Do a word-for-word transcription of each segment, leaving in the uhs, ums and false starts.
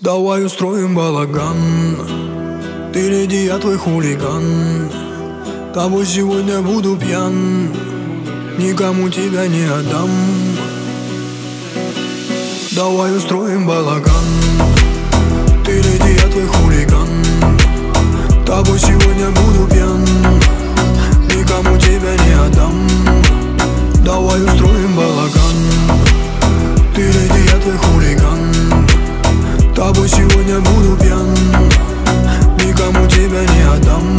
Давай устроим балаган. Ты леди, я твой хулиган. Тобой сегодня буду пьян, никому тебя не отдам. Давай устроим балаган. Ты леди, я твой хулиган. Тобой сегодня буду пьян, никому тебя не отдам. Давай устроим балаган. Ты леди, я твой хулиган. Тобой сегодня буду пьян, никому тебя не отдам.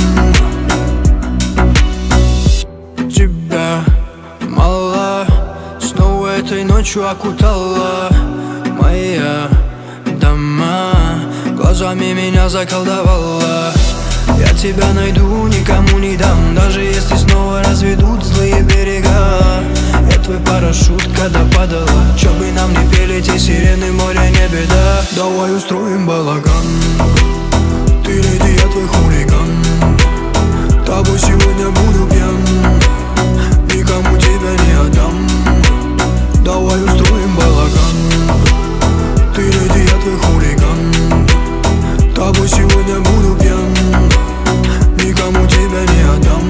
Тебя мало, снова этой ночью окутала моя дома, глазами меня заколдовала. Я тебя найду, никому не дам, даже если снова разведут злые берега. Я твой парашют, когда падала, чё бы нам не пели эти сирены, море не беда. Давай устроим балаган. Ты леди, я твой хулиган. Тобой сегодня буду пьян, никому тебя не отдам. Давай устроим балаган. Ты леди, я твой хулиган. Тобой сегодня буду пьян, никому тебя не отдам.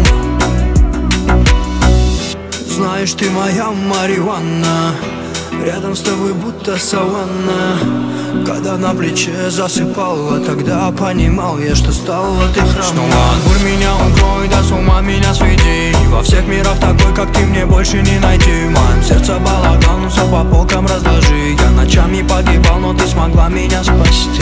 Знаешь, ты моя марихуана, рядом с тобой будто саванна. Когда на плече засыпала, тогда понимал я, что стала ты храм. Снова отбор меня укрой, да с ума меня сведи. Во всех мирах такой, как ты, мне больше не найти. В моем сердце балаган, все по полкам разложи. Я ночами погибал, но ты смогла меня спасти.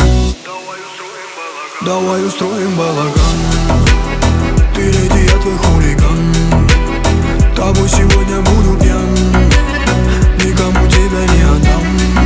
Давай устроим балаган. Ты леди, я твой хулиган. Тобой сегодня буду пьян, никому тебя не отдам.